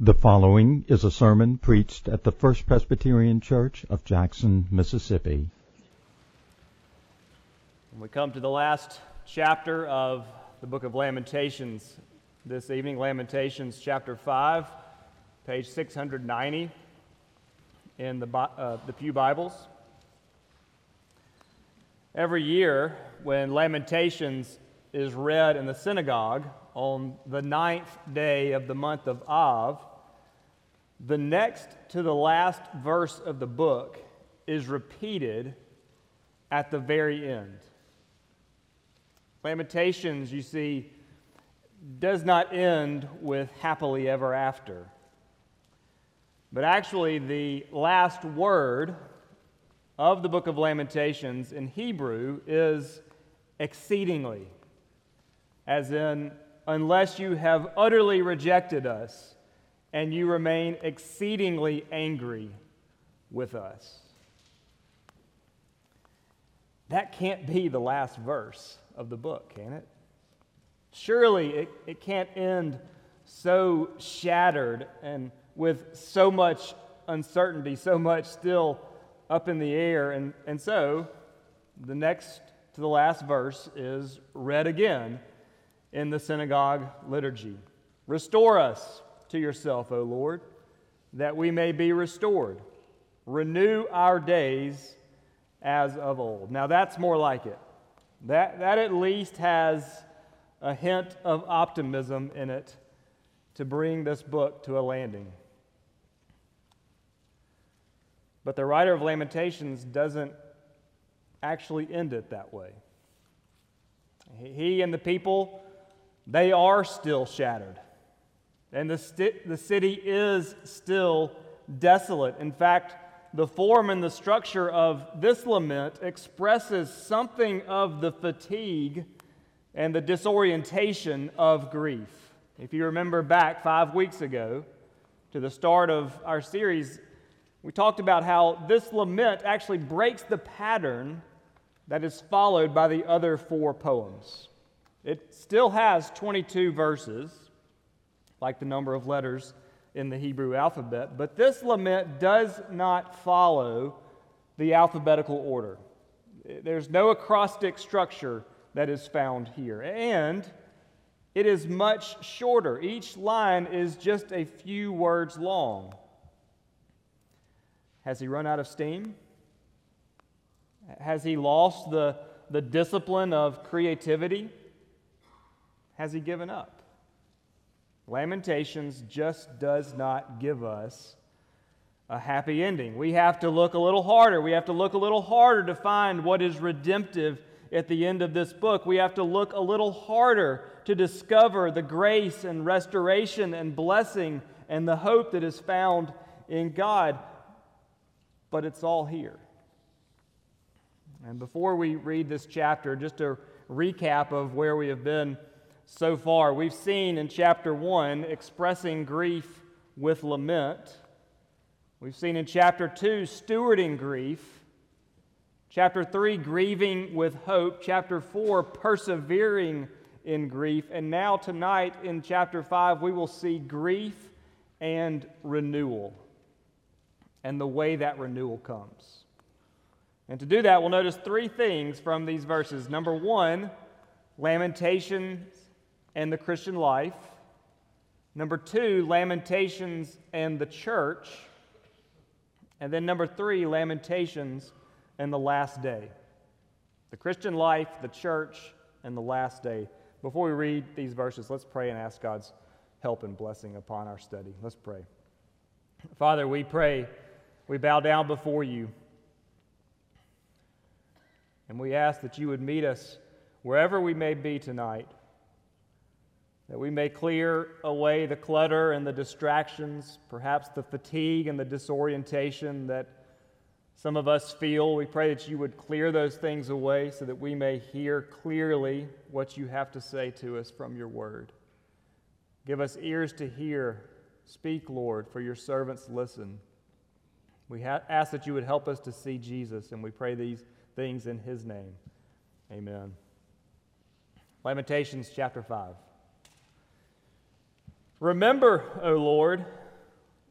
The following is a sermon preached at the First Presbyterian Church of Jackson, Mississippi. We come to the last chapter of the book of Lamentations this evening, Lamentations chapter 5, page 690 in the Pew Bibles. Every year when Lamentations is read in the synagogue on the 9th day of the month of Av, the next to the last verse of the book is repeated at the very end. Lamentations, you see, does not end with happily ever after. But actually, the last word of the book of Lamentations in Hebrew is exceedingly, as in, unless you have utterly rejected us, and you remain exceedingly angry with us. That can't be the last verse of the book, can it? Surely it can't end so shattered and with so much uncertainty, so much still up in the air. And so the next to the last verse is read again in the synagogue liturgy. Restore us to yourself, O Lord, that we may be restored. Renew our days as of old. Now that's more like it. That at least has a hint of optimism in it to bring this book to a landing. But the writer of Lamentations doesn't actually end it that way. He and the people, they are still shattered. And the city is still desolate. In fact, the form and the structure of this lament expresses something of the fatigue and the disorientation of grief. If you remember back 5 weeks ago to the start of our series, we talked about how this lament actually breaks the pattern that is followed by the other 4 poems. It still has 22 verses, like the number of letters in the Hebrew alphabet, but this lament does not follow the alphabetical order. There's no acrostic structure that is found here, and it is much shorter. Each line is just a few words long. Has he run out of steam? Has he lost the discipline of creativity? Has he given up? Lamentations just does not give us a happy ending. We have to look a little harder. We have to look a little harder to find what is redemptive at the end of this book. We have to look a little harder to discover the grace and restoration and blessing and the hope that is found in God. But it's all here. And before we read this chapter, just a recap of where we have been so far. We've seen in chapter 1 expressing grief with lament. We've seen in chapter 2 stewarding grief. Chapter 3 grieving with hope. Chapter 4 persevering in grief. And now tonight in chapter 5 we will see grief and renewal and the way that renewal comes. And to do that we'll notice 3 things from these verses. Number 1, Lamentations and the Christian life. Number 2, Lamentations and the church. And then number 3, Lamentations and the last day. The Christian life, the church, and the last day. Before we read these verses, let's pray and ask God's help and blessing upon our study. Let's pray. Father, we pray, we bow down before you, and we ask that you would meet us wherever we may be tonight, that we may clear away the clutter and the distractions, perhaps the fatigue and the disorientation that some of us feel. We pray that you would clear those things away so that we may hear clearly what you have to say to us from your word. Give us ears to hear. Speak, Lord, for your servants listen. We ask that you would help us to see Jesus, and we pray these things in his name. Amen. Lamentations chapter 5. Remember, O Lord,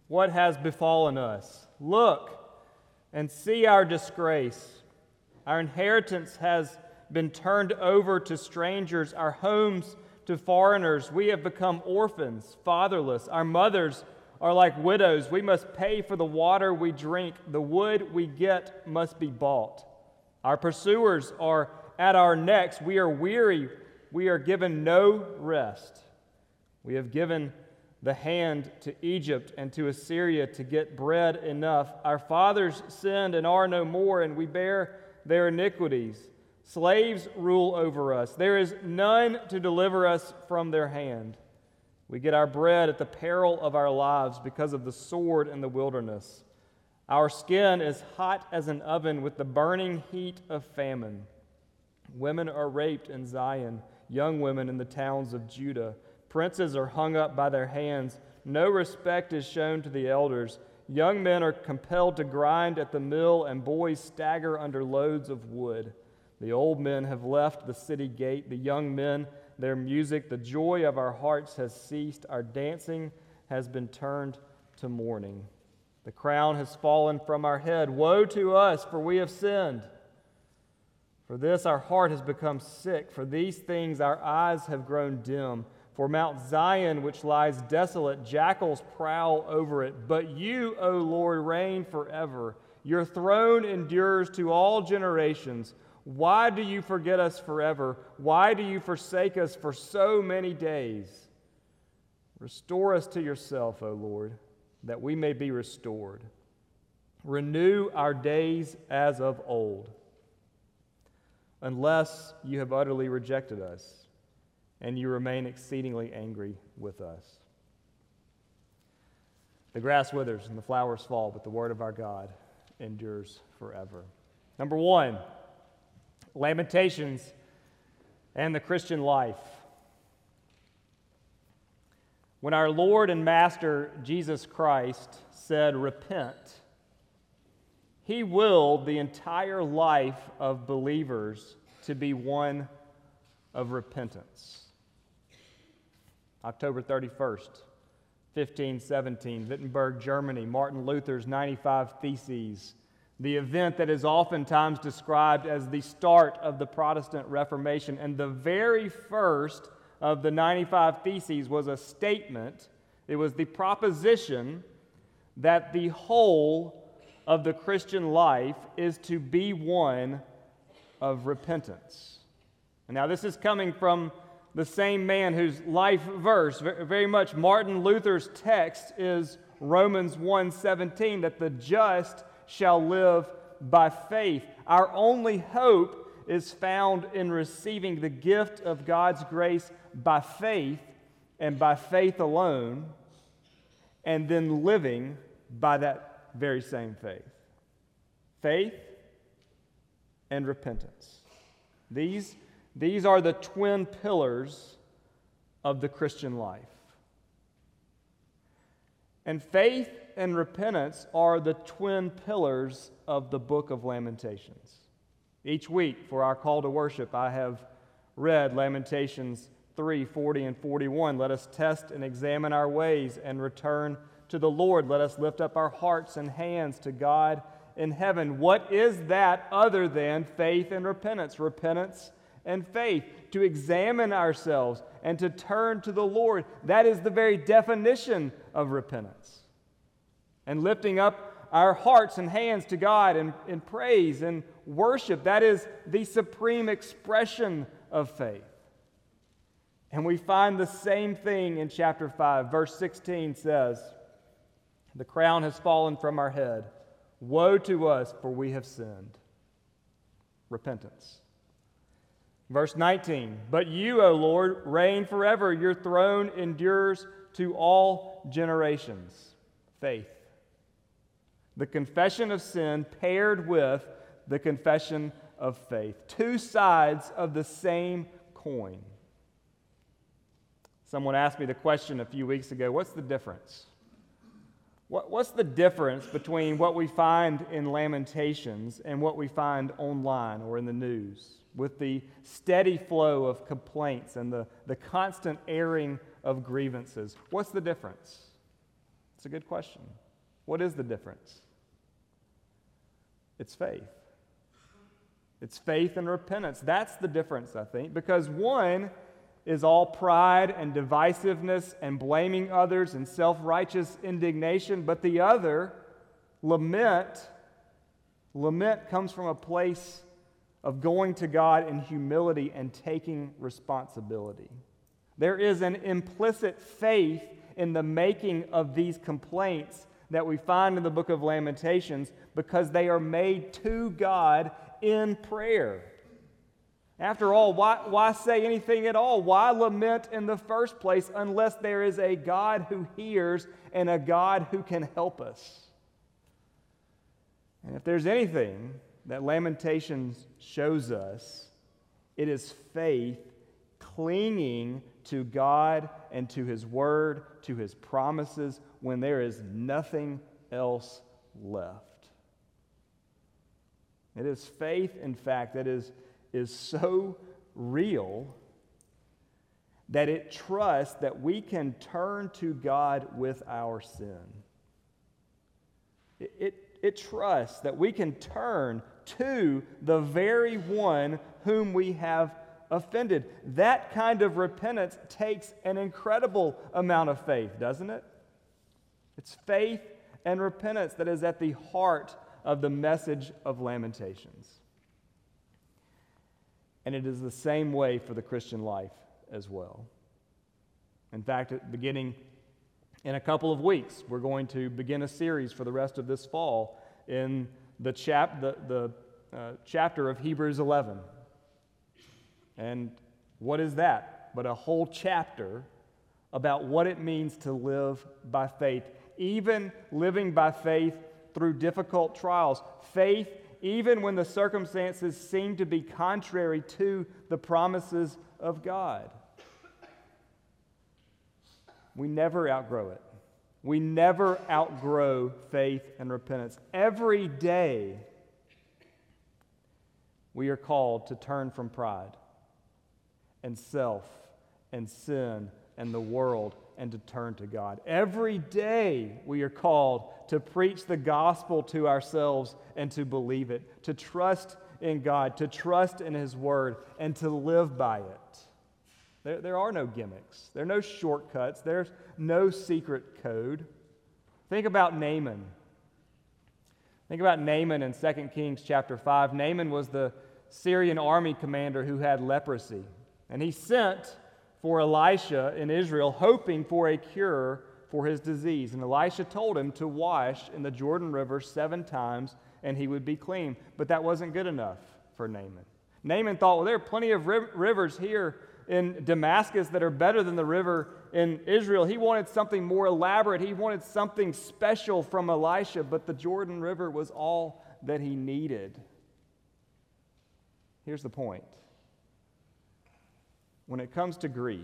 what has befallen us. Look and see our disgrace. Our inheritance has been turned over to strangers, our homes to foreigners. We have become orphans, fatherless. Our mothers are like widows. We must pay for the water we drink. The wood we get must be bought. Our pursuers are at our necks. We are weary. We are given no rest. We have given the hand to Egypt and to Assyria to get bread enough. Our fathers sinned and are no more, and we bear their iniquities. Slaves rule over us. There is none to deliver us from their hand. We get our bread at the peril of our lives because of the sword in the wilderness. Our skin is hot as an oven with the burning heat of famine. Women are raped in Zion, young women in the towns of Judah. Princes are hung up by their hands. No respect is shown to the elders. Young men are compelled to grind at the mill, and boys stagger under loads of wood. The old men have left the city gate, the young men their music. The joy of our hearts has ceased. Our dancing has been turned to mourning. The crown has fallen from our head. Woe to us, for we have sinned. For this our heart has become sick. For these things our eyes have grown dim. For Mount Zion, which lies desolate, jackals prowl over it. But you, O Lord, reign forever. Your throne endures to all generations. Why do you forget us forever? Why do you forsake us for so many days? Restore us to yourself, O Lord, that we may be restored. Renew our days as of old, unless you have utterly rejected us and you remain exceedingly angry with us. The grass withers and the flowers fall, but the word of our God endures forever. Number one, Lamentations and the Christian life. When our Lord and Master Jesus Christ said, "Repent," He willed the entire life of believers to be one of repentance. October 31st, 1517, Wittenberg, Germany, Martin Luther's 95 Theses, the event that is oftentimes described as the start of the Protestant Reformation. And the very first of the 95 Theses was a statement. It was the proposition that the whole of the Christian life is to be one of repentance. And now this is coming from the same man whose life verse, very much Martin Luther's text, is Romans 1:17, that the just shall live by faith. Our only hope is found in receiving the gift of God's grace by faith and by faith alone, and then living by that very same faith. Faith and repentance. These are the twin pillars of the Christian life. And faith and repentance are the twin pillars of the book of Lamentations. Each week for our call to worship, I have read Lamentations 3, 40 and 41. Let us test and examine our ways and return to the Lord. Let us lift up our hearts and hands to God in heaven. What is that other than faith and repentance? Repentance and faith. To examine ourselves and to turn to the Lord. That is the very definition of repentance. And lifting up our hearts and hands to God in praise and worship, that is the supreme expression of faith. And we find the same thing in chapter 5. Verse 16 says, "The crown has fallen from our head. Woe to us, for we have sinned." Repentance. Verse 19, "But you, O Lord, reign forever. Your throne endures to all generations." Faith. The confession of sin paired with the confession of faith. Two sides of the same coin. Someone asked me the question a few weeks ago, what's the difference? What's the difference between what we find in Lamentations and what we find online or in the news, with the steady flow of complaints and the constant airing of grievances? What's the difference? It's a good question. What is the difference? It's faith. It's faith and repentance. That's the difference, I think, because one is all pride and divisiveness and blaming others and self-righteous indignation, but the other, lament comes from a place of going to God in humility and taking responsibility. There is an implicit faith in the making of these complaints that we find in the book of Lamentations because they are made to God in prayer. After all, why say anything at all? Why lament in the first place unless there is a God who hears and a God who can help us? And if there's anything that Lamentations shows us, it is faith clinging to God and to His Word, to His promises, when there is nothing else left. It is faith, in fact, that is so real that it trusts that we can turn to God with our sin. It trusts that we can turn to the very one whom we have offended. That kind of repentance takes an incredible amount of faith, doesn't it? It's faith and repentance that is at the heart of the message of Lamentations. And it is the same way for the Christian life as well. In fact, beginning in a couple of weeks, we're going to begin a series for the rest of this fall in the chapter of Hebrews 11. And what is that but a whole chapter about what it means to live by faith, even living by faith through difficult trials. Faith, even when the circumstances seem to be contrary to the promises of God. We never outgrow it. We never outgrow faith and repentance. Every day, we are called to turn from pride and self and sin and the world and to turn to God. Every day, we are called to preach the gospel to ourselves and to believe it, to trust in God, to trust in His Word, and to live by it. There are no gimmicks. There are no shortcuts. There's no secret code. Think about Naaman. Think about Naaman in 2 Kings chapter 5. Naaman was the Syrian army commander who had leprosy. And he sent for Elisha in Israel, hoping for a cure for his disease. And Elisha told him to wash in the Jordan River 7 times and he would be clean. But that wasn't good enough for Naaman. Naaman thought, well, there are plenty of rivers here in Damascus that are better than the river in Israel. He wanted something more elaborate. He wanted something special from Elisha, but the Jordan River was all that he needed. Here's the point. When it comes to grief,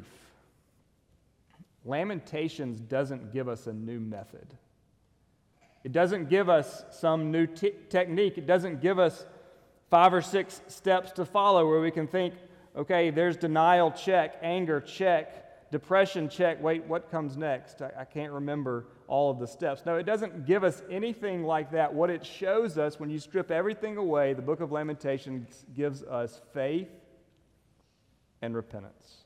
Lamentations doesn't give us a new method. It doesn't give us some new technique. It doesn't give us 5 or 6 steps to follow where we can think, okay, there's denial, check, anger, check, depression, check, wait, what comes next? I can't remember all of the steps. No, it doesn't give us anything like that. What it shows us, when you strip everything away, the book of Lamentations gives us faith and repentance.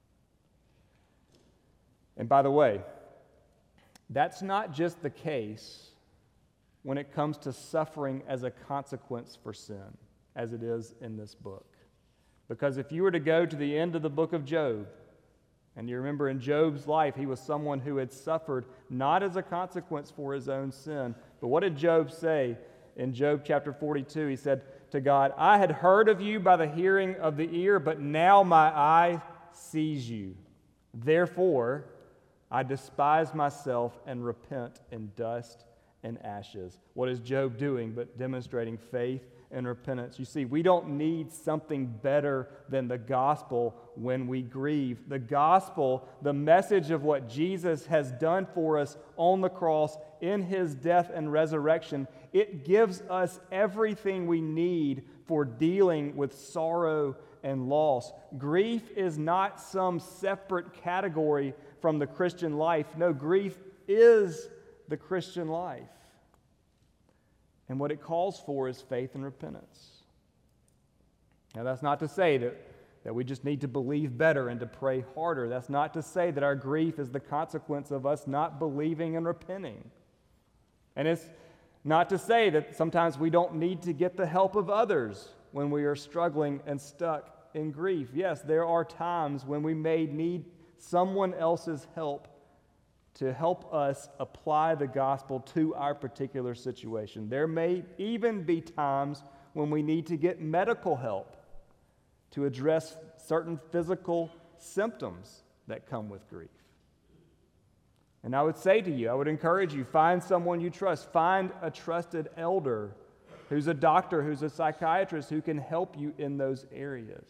And by the way, that's not just the case when it comes to suffering as a consequence for sin, as it is in this book. Because if you were to go to the end of the book of Job, and you remember in Job's life, he was someone who had suffered not as a consequence for his own sin. But what did Job say in Job chapter 42? He said to God, I had heard of you by the hearing of the ear, but now my eye sees you. Therefore, I despise myself and repent in dust and ashes. What is Job doing but demonstrating faith and repentance? You see, we don't need something better than the gospel when we grieve. The gospel, the message of what Jesus has done for us on the cross in His death and resurrection, it gives us everything we need for dealing with sorrow and loss. Grief is not some separate category from the Christian life. No, grief is the Christian life. And what it calls for is faith and repentance. Now, that's not to say that we just need to believe better and to pray harder. That's not to say that our grief is the consequence of us not believing and repenting. And it's not to say that sometimes we don't need to get the help of others when we are struggling and stuck in grief. Yes, there are times when we may need someone else's help to help us apply the gospel to our particular situation. There may even be times when we need to get medical help to address certain physical symptoms that come with grief. And I would say to you, I would encourage you, find someone you trust. Find a trusted elder who's a doctor, who's a psychiatrist, who can help you in those areas.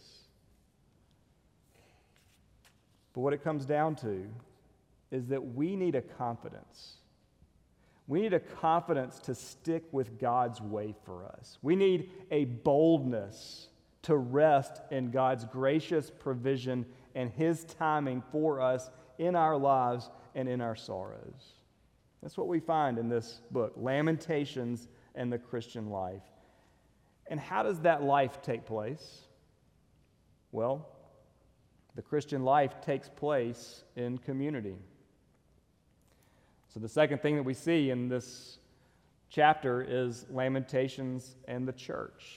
But what it comes down to is that we need a confidence. We need a confidence to stick with God's way for us. We need a boldness to rest in God's gracious provision and His timing for us in our lives and in our sorrows. That's what we find in this book, Lamentations and the Christian Life. And how does that life take place? Well, the Christian life takes place in community. So the second thing that we see in this chapter is Lamentations and the church.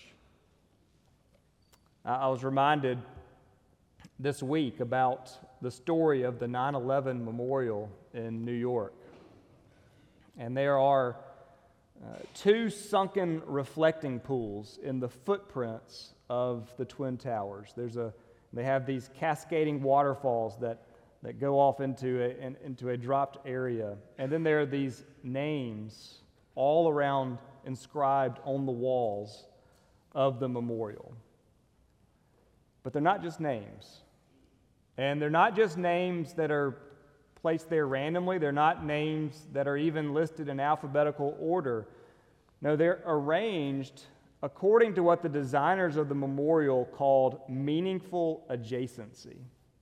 I was reminded this week about the story of the 9/11 memorial in New York. And there are two sunken reflecting pools in the footprints of the Twin Towers. They have these cascading waterfalls that go off into a dropped area. And then there are these names all around inscribed on the walls of the memorial. But they're not just names. And they're not just names that are placed there randomly. They're not names that are even listed in alphabetical order. No, they're arranged according to what the designers of the memorial called meaningful adjacency.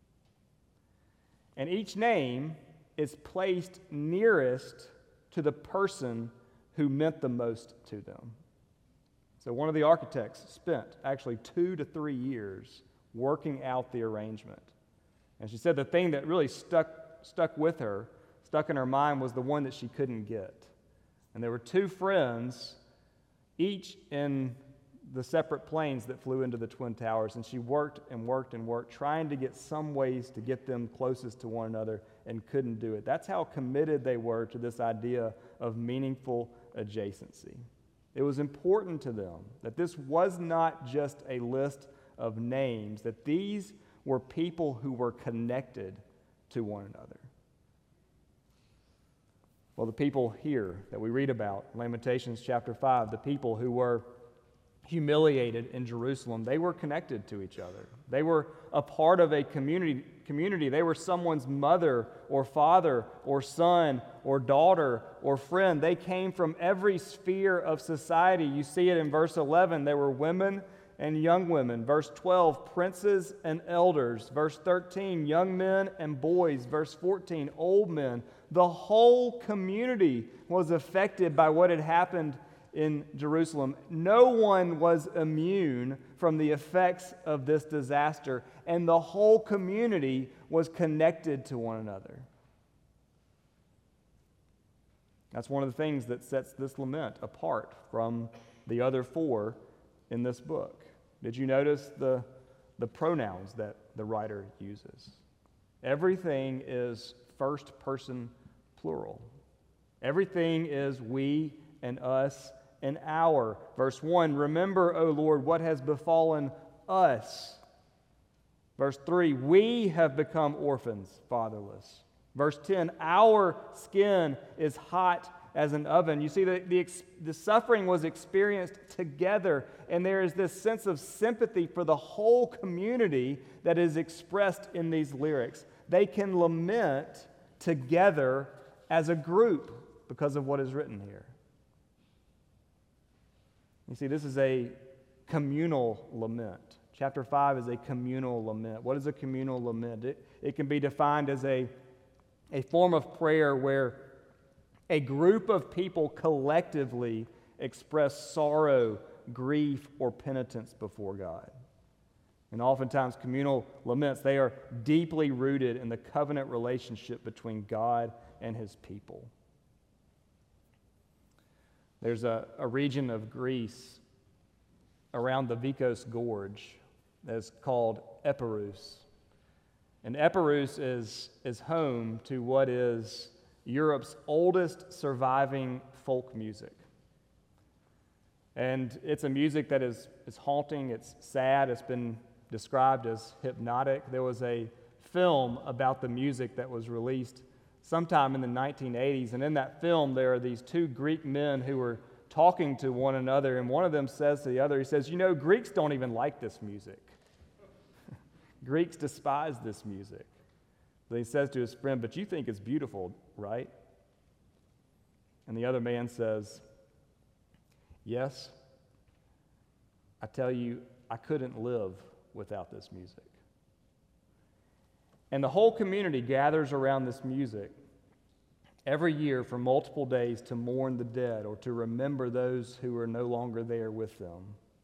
And each name is placed nearest to the person who meant the most to them. So one of the architects spent actually 2 to 3 years working out the arrangement. And she said the thing that really stuck in her mind, was the one that she couldn't get. And there were two friends, each in the separate planes that flew into the Twin Towers, and she worked and worked and worked, trying to get some ways to get them closest to one another, and couldn't do it. That's how committed they were to this idea of meaningful adjacency. It was important to them that this was not just a list of names, that these were people who were connected to one another. Well, the people here that we read about, Lamentations chapter 5, the people who were humiliated in Jerusalem, they were connected to each other. They were a part of a community. They were someone's mother or father or son or daughter or friend. They came from every sphere of society. You see it in verse 11. There were women and young women. Verse 12, princes and elders. Verse 13, young men and boys. Verse 14, old men. The whole community was affected by what had happened in Jerusalem. No one was immune from the effects of this disaster, and the whole community was connected to one another. That's one of the things that sets this lament apart from the other four in this book. Did you notice the pronouns that the writer uses? Everything is first person plural. Everything is we and us and our. Verse 1, remember, O Lord, what has befallen us. Verse 3, we have become orphans, fatherless. Verse 10, our skin is hot as an oven. You see, the suffering was experienced together, and there is this sense of sympathy for the whole community that is expressed in these lyrics. They can lament together as a group because of what is written here. You see, this is a communal lament. Chapter 5 is a communal lament. What is a communal lament? It can be defined as a form of prayer where A group of people collectively express sorrow, grief, or penitence before God. And oftentimes communal laments, they are deeply rooted in the covenant relationship between God and his people. There's a region of Greece around the Vikos Gorge that's called Epirus. And Epirus is home to what is Europe's oldest surviving folk music. And it's a music that is haunting, it's sad, it's been described as hypnotic. There was a film about the music that was released sometime in the 1980s, and in that film there are these two Greek men who were talking to one another, and one of them says to the other, he says, Greeks don't even like this music. Greeks despise this music. But he says to his friend, but you think it's beautiful, right? And the other man says, yes, I tell you, I couldn't live without this music. And the whole community gathers around this music every year for multiple days to mourn the dead or to remember those who are no longer there with them.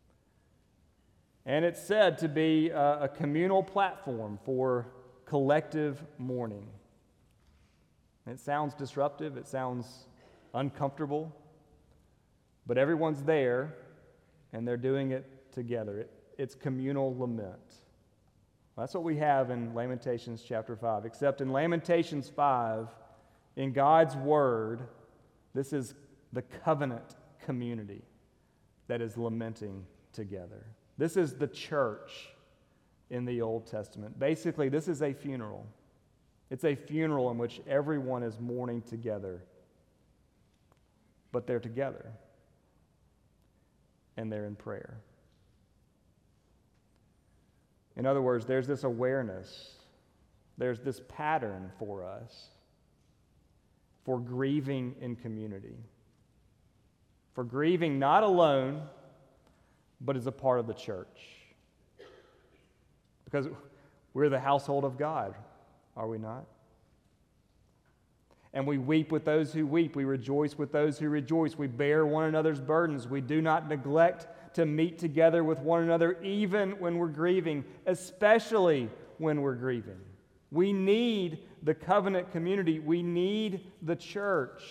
And it's said to be a communal platform for collective mourning. It sounds disruptive, it sounds uncomfortable, but everyone's there and they're doing it together. It's communal lament. That's what we have in Lamentations chapter 5, except in Lamentations 5, in God's Word, this is the covenant community that is lamenting together. This is the church in the Old Testament. Basically, this is a funeral. It's a funeral in which everyone is mourning together, but they're together, and they're in prayer. In other words, there's this awareness, there's this pattern for us for grieving in community, for grieving not alone, but as a part of the church. Because we're the household of God, are we not? And we weep with those who weep. We rejoice with those who rejoice. We bear one another's burdens. We do not neglect to meet together with one another, even when we're grieving, especially when we're grieving. We need the covenant community. We need the church.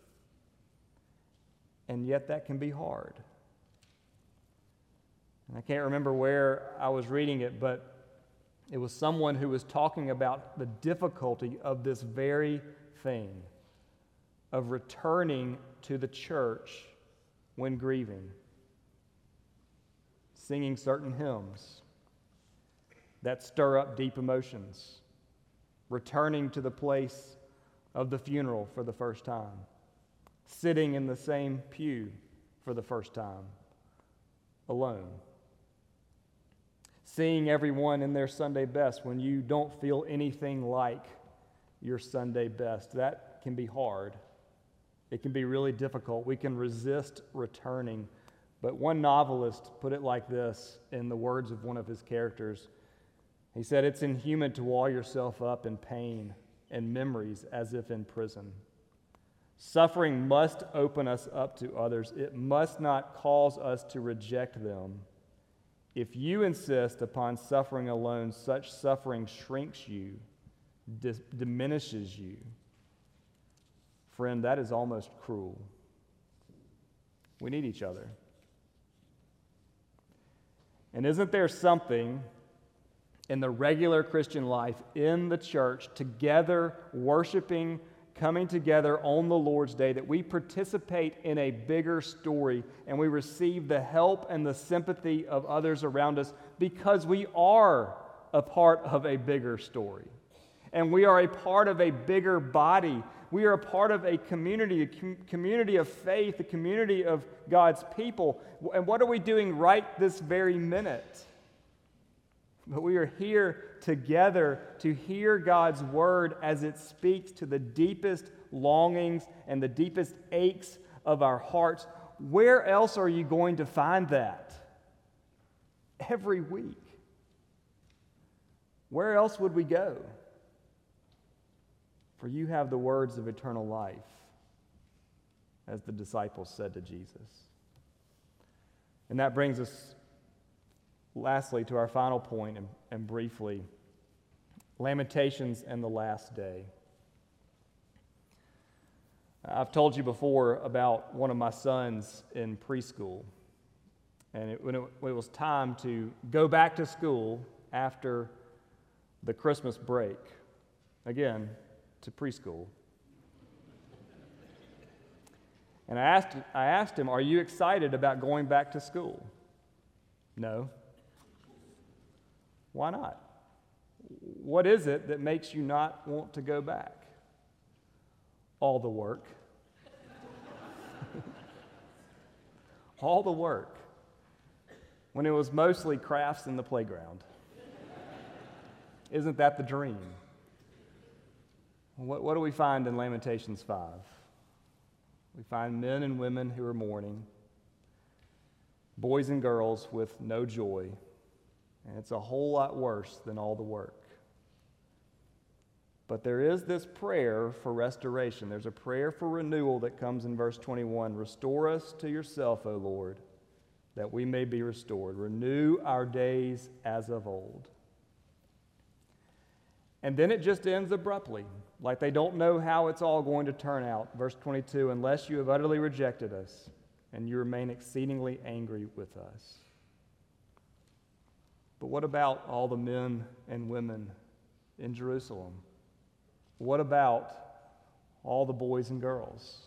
And yet that can be hard. And I can't remember where I was reading it, but it was someone who was talking about the difficulty of this very thing, of returning to the church when grieving, singing certain hymns that stir up deep emotions, returning to the place of the funeral for the first time, sitting in the same pew for the first time, alone, seeing everyone in their Sunday best when you don't feel anything like your Sunday best. That can be hard. It can be really difficult. We can resist returning. But one novelist put it like this in the words of one of his characters. He said, "It's inhuman to wall yourself up in pain and memories as if in prison. Suffering must open us up to others. It must not cause us to reject them. If you insist upon suffering alone, such suffering shrinks you, diminishes you. Friend, that is almost cruel. We need each other. And isn't there something in the regular Christian life, in the church, together, worshiping, coming together on the Lord's Day, that we participate in a bigger story and we receive the help and the sympathy of others around us because we are a part of a bigger story. And we are a part of a bigger body. We are a part of a community of faith, a community of God's people. And what are we doing right this very minute? But we are here together to hear God's word as it speaks to the deepest longings and the deepest aches of our hearts. Where else are you going to find that? Every week. Where else would we go? For you have the words of eternal life. as the disciples said to Jesus. And that brings us, lastly, to our final point, and briefly, Lamentations and the last day. I've told you before about one of my sons in preschool. And when it was time to go back to school after the Christmas break, again, to preschool. And I asked him, "Are you excited about going back to school?" "No." "Why not? What is it that makes you not want to go back?" "All the work." All the work. When it was mostly crafts in the playground. Isn't that the dream? What do we find in Lamentations 5? We find men and women who are mourning, boys and girls with no joy, and it's a whole lot worse than all the work. But there is this prayer for restoration. There's a prayer for renewal that comes in verse 21. "Restore us to yourself, O Lord, that we may be restored. Renew our days as of old." And then it just ends abruptly, like they don't know how it's all going to turn out. Verse 22, "Unless you have utterly rejected us, and you remain exceedingly angry with us." But what about all the men and women in Jerusalem? What about all the boys and girls?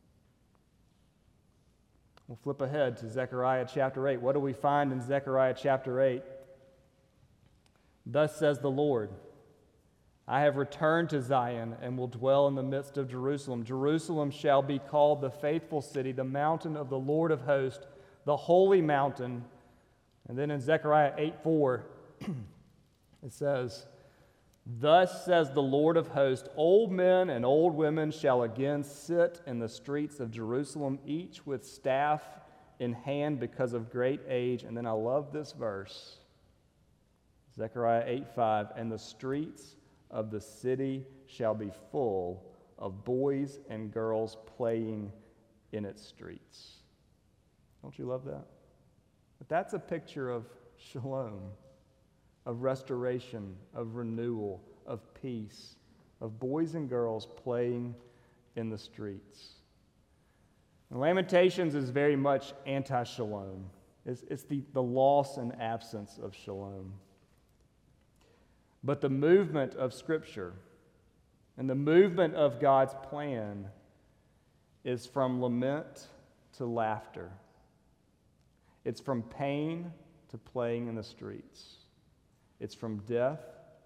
We'll flip ahead to Zechariah chapter 8. What do we find in Zechariah chapter 8? "Thus says the Lord, I have returned to Zion and will dwell in the midst of Jerusalem. Jerusalem shall be called the faithful city, the mountain of the Lord of hosts, the holy mountain." And then in Zechariah 8:4, it says, "Thus says the Lord of hosts, old men and old women shall again sit in the streets of Jerusalem, each with staff in hand because of great age." And then I love this verse, Zechariah 8:5, "And the streets of the city shall be full of boys and girls playing in its streets." Don't you love that? But that's a picture of shalom, of restoration, of renewal, of peace, of boys and girls playing in the streets. And Lamentations is very much anti-shalom. It's the loss and absence of shalom. But the movement of Scripture and the movement of God's plan is from lament to laughter. It's from pain to playing in the streets. It's from death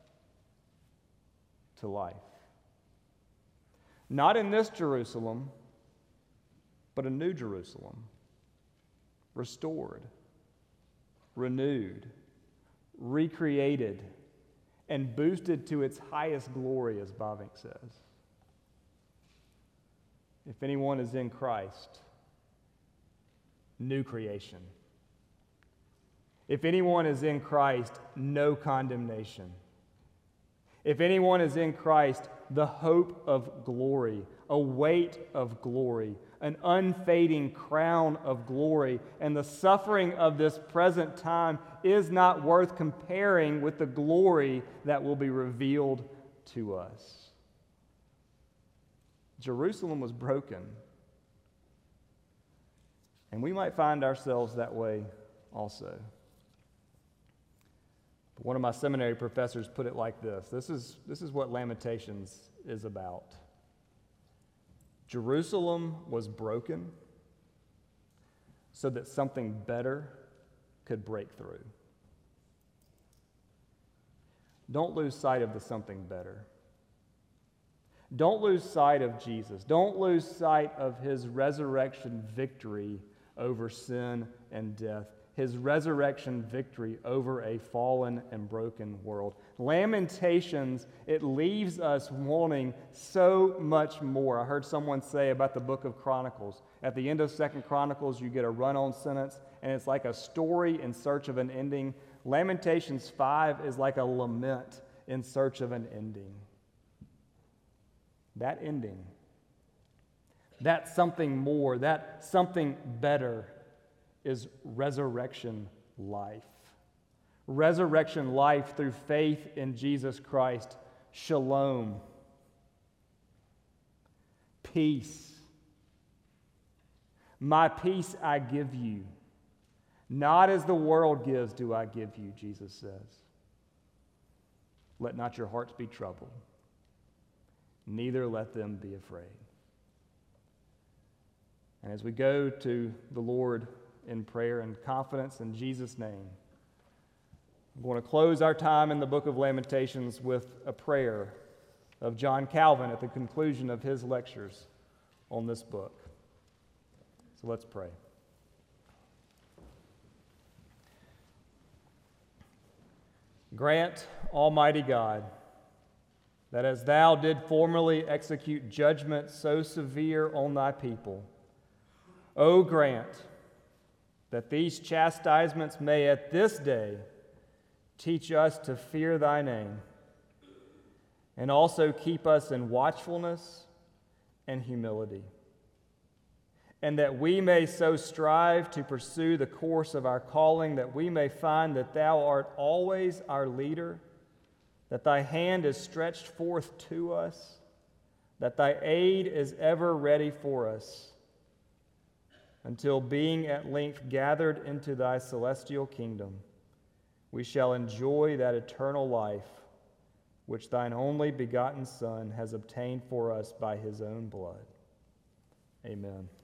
to life. Not in this Jerusalem, but a new Jerusalem. Restored, renewed, recreated, and boosted to its highest glory, as Bavinck says. If anyone is in Christ, new creation. If anyone is in Christ, no condemnation. If anyone is in Christ, the hope of glory, a weight of glory, an unfading crown of glory, and the suffering of this present time is not worth comparing with the glory that will be revealed to us. Jerusalem was broken, and we might find ourselves that way also. One of my seminary professors put it like this. This is what Lamentations is about. Jerusalem was broken so that something better could break through. Don't lose sight of the something better. Don't lose sight of Jesus. Don't lose sight of his resurrection victory over sin and death. His resurrection victory over a fallen and broken world. Lamentations, it leaves us wanting so much more. I heard someone say about the book of Chronicles. At the end of 2 Chronicles, you get a run-on sentence, and it's like a story in search of an ending. Lamentations 5 is like a lament in search of an ending. That ending, that something more, that something better is resurrection life. Resurrection life through faith in Jesus Christ. Shalom. Peace. My peace I give you. Not as the world gives do I give you, Jesus says. Let not your hearts be troubled, neither let them be afraid. And as we go to the Lord in prayer and confidence in Jesus' name, I'm going to close our time in the book of Lamentations with a prayer of John Calvin at the conclusion of his lectures on this book. So let's pray. Grant, Almighty God, that as thou did formerly execute judgment so severe on thy people, O grant that these chastisements may at this day teach us to fear thy name, and also keep us in watchfulness and humility, and that we may so strive to pursue the course of our calling that we may find that thou art always our leader, that thy hand is stretched forth to us, that thy aid is ever ready for us, until being at length gathered into thy celestial kingdom, we shall enjoy that eternal life which thine only begotten Son has obtained for us by his own blood. Amen.